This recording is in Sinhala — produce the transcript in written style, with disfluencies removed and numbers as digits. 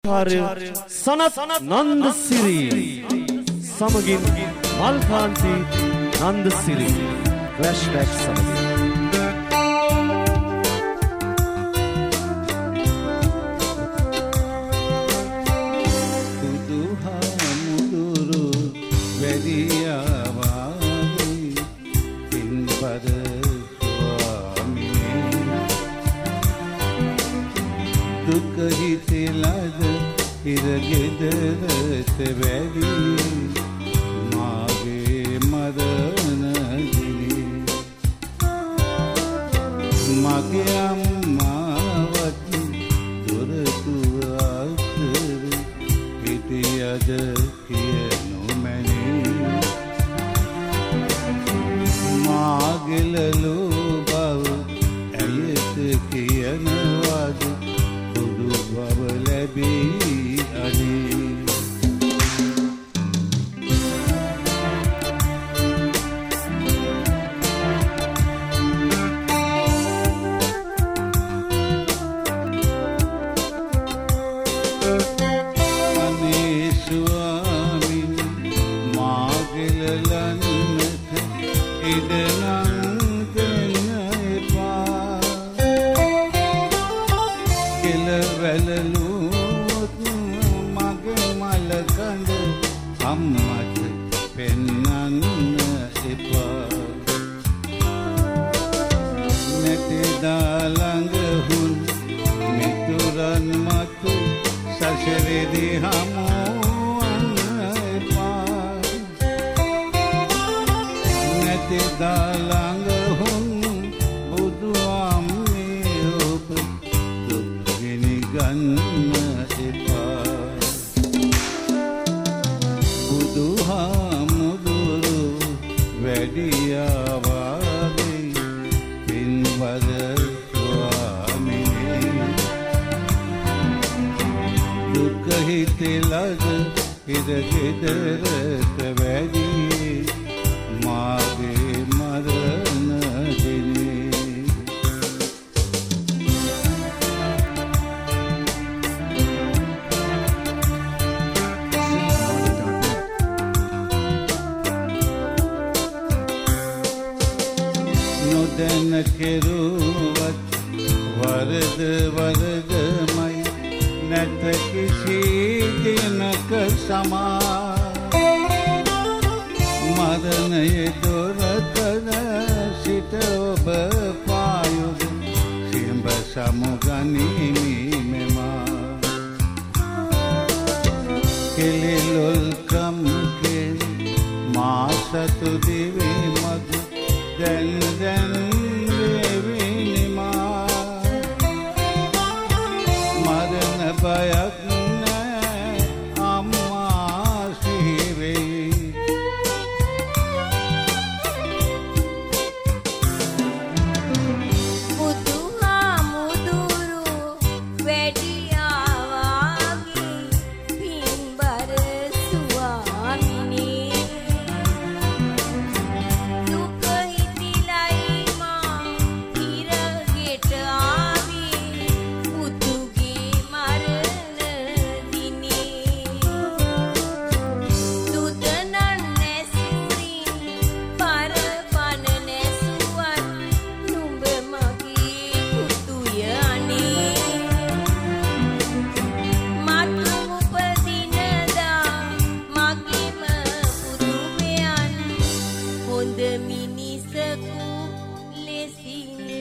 ආචාර්ය සනත් නන්දසිරි සමගින් මල්කාන්ති නන්දසිරි ෆ්ලෑෂ්බැක් සමගින් ඉරගෙදරට වැඩි මාගේ මරණ දිනේ මගේ අම්මාවත් දොරටුව අතර හිටියද කියනු මැනේ මාගෙලලෝ බව ඇයට කියනවාද බුදු බව ලැබී ඉරගෙදරට වැඩි මාගේ මරණ දිනේ නොදැන කෙරුවත් වරද වරදමයි නැත කිසි දිනක සමා මරණයේ දොරකඩ සිට ඔබ පායුද සිඹ සමුගනිමි මෙමා කෙලෙලොල් කම්කේ මා සතු දිවි මග දැන් දැන් වෙවිනිමා මරණ බයක් හොඳ මිනිසකු ලෙසින්